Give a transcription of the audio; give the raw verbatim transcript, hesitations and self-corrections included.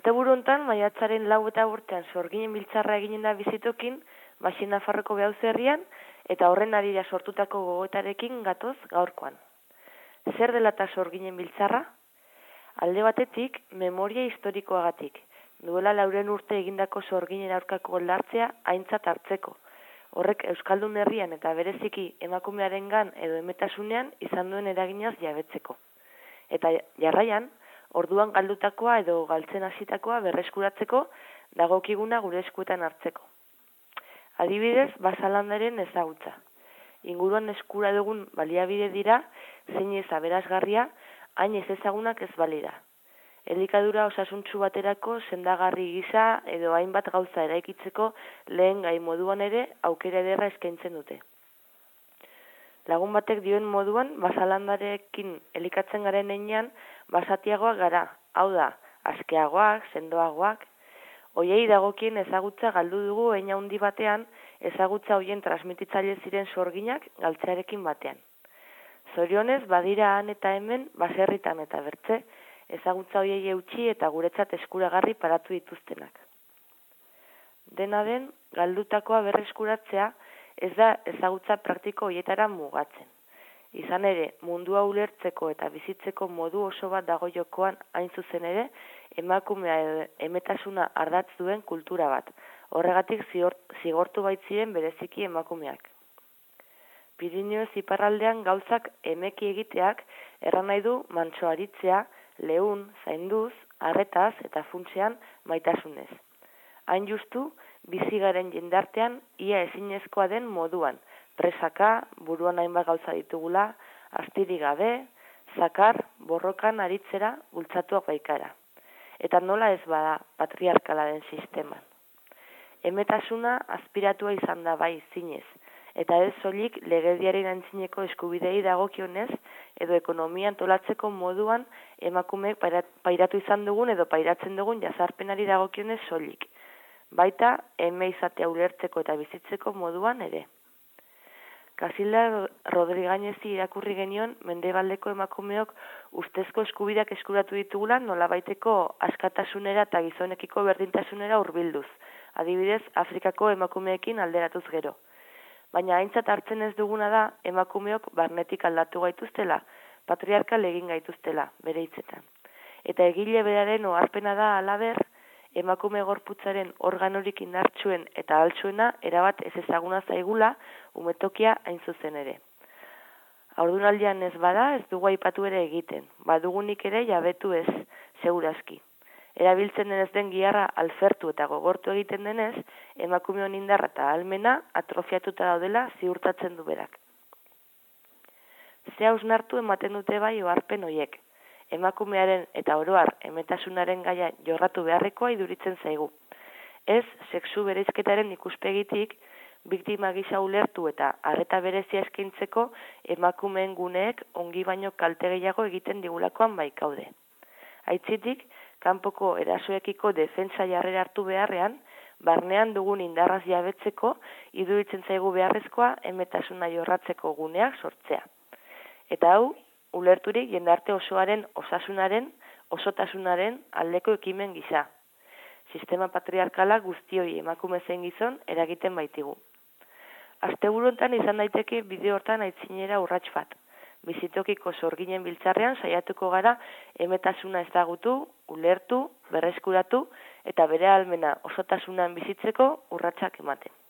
Asteburu hontan maiatzaren lau eta urtean sorginen biltzarra eginen da bizitokin, Baxi Nafarroko Beauze herrian, eta horren arira sortutako gogoetarekin gatoz gaurkoan. Zer dela eta sorginen biltzarra? Alde batetik, memoria historikoagatik, duela lauren urte egindako sorginen aurkako lartzea aintzat hartzeko. Horrek Euskaldun herrian eta bereziki emakumearengan edo emetasunean izan duen eraginaz jabetzeko. Eta jarraian, orduan galdutakoa edo galtzen hasitakoa berreskuratzeko dagokiguna gure eskuetan hartzeko. Adibidez, basalandaren ezagutza. Inguruan eskura dugun baliabide dira, zein ez aberasgarria, hain ez ezagunak ez balira. Elikadura osasuntsu baterako sendagarri gisa edo hainbat gauza eraikitzeko lehen gai moduan ere aukera ederra eskaintzen dute. Lagun batek dioen moduan, basalandarekin elikatzen garen heinean, basatiagoak gara, hau da, askeagoak, sendoagoak. Hoiei dagokien ezagutza galdu dugu hein handi batean, ezagutza hoien transmititzaile ziren sorginak galtzearekin batean. Zorionez, badira han eta hemen, baserritan eta bertze, ezagutza hoiei eutxi eta guretzat eskuragarri paratu dituztenak. Dena den, galdutakoa berreskuratzea ez da ezagutza praktiko hoietara mugatzen. Izan ere, mundua ulertzeko eta bizitzeko modu oso bat dago jokoan hain zuzen ere, emakumea emetasuna ardatz duen kultura bat. Horregatik zigortu baitziren bereziki emakumeak. Pirineoez iparraldean gauzak emeki egiteak erran nahi du mantso aritzea, leun, zainduz, arretaz eta funtsean maitasunez. Hain justu, bizigaren jendartean ia ezinezkoa den moduan, presaka, buruan hainbat gauza ditugula, astiri gabe, zakar, borrokan aritzera bultzatuak baikara. Eta nola ez bada patriarkala den sisteman. Emetasuna aspiratua izan da bai zinez, eta ez soilik legediaren antzineko eskubidei dagokionez edo ekonomia antolatzeko moduan emakumeek pairatu izan dugun edo pairatzen dugun jazarpenari dagokionez soilik. Baita, eme izatea ulertzeko eta bizitzeko moduan ere. Casilda Rodrigainezi irakurri genion mendebaldeko emakumeok ustezko eskubideak eskuratu ditugula nolabaiteko askatasunera eta gizonekiko berdintasunera hurbilduz, adibidez Afrikako emakumeekin alderatuz gero. Baina aintzat hartzen ez duguna da emakumeok barnetik aldatu gaituztela, patriarkal egin gaituztela, bere hitzetan. Eta egile beraren oharpena da halaber, emakume gorputzaren organorik indartsuen eta altsuena erabat ez ezaguna zaigula umetokia hain zuzen ere. Haurdunaldian ez bada ez dugu aipatu ere egiten, badugunik ere jabetu ez, segurazki. Erabiltzen denez den giharra alfertu eta gogortu egiten denez, emakumeon indarra eta ahalmena atrofiatuta daudela ziurtatzen du berak. Ze hausnartu ematen dute bai oharpen hoiek. Emakumearen eta oroar emetasunaren gaia jorratu beharrekoa iduritzen zaigu. Ez, sexu bereizketaren ikuspegitik, biktima gisa ulertu eta arreta berezia eskaintzeko emakumeen guneek ongi baino kalte gehiago egiten digulakoan baikaude. Aitzitik, kanpoko erasoekiko defentsa jarrera hartu beharrean, barnean dugun indarraz jabetzeko iduritzen zaigu beharrezkoa emetasuna jorratzeko guneak sortzea. Eta hau, ulerturik jendarte osoaren osasunaren, osotasunaren aldeko ekimen gisa. Sistema patriarkala guztioi emakume zein gizon eragiten baitigu. Asteburu hontan izan daiteke bideo hortan aitzinera urrats bat. Bizitokiko sorginen biltzarrean saiatuko gara emetasuna ezagutu, ulertu, berreskuratu eta bere ahalmena osotasunan bizitzeko urratsak ematen.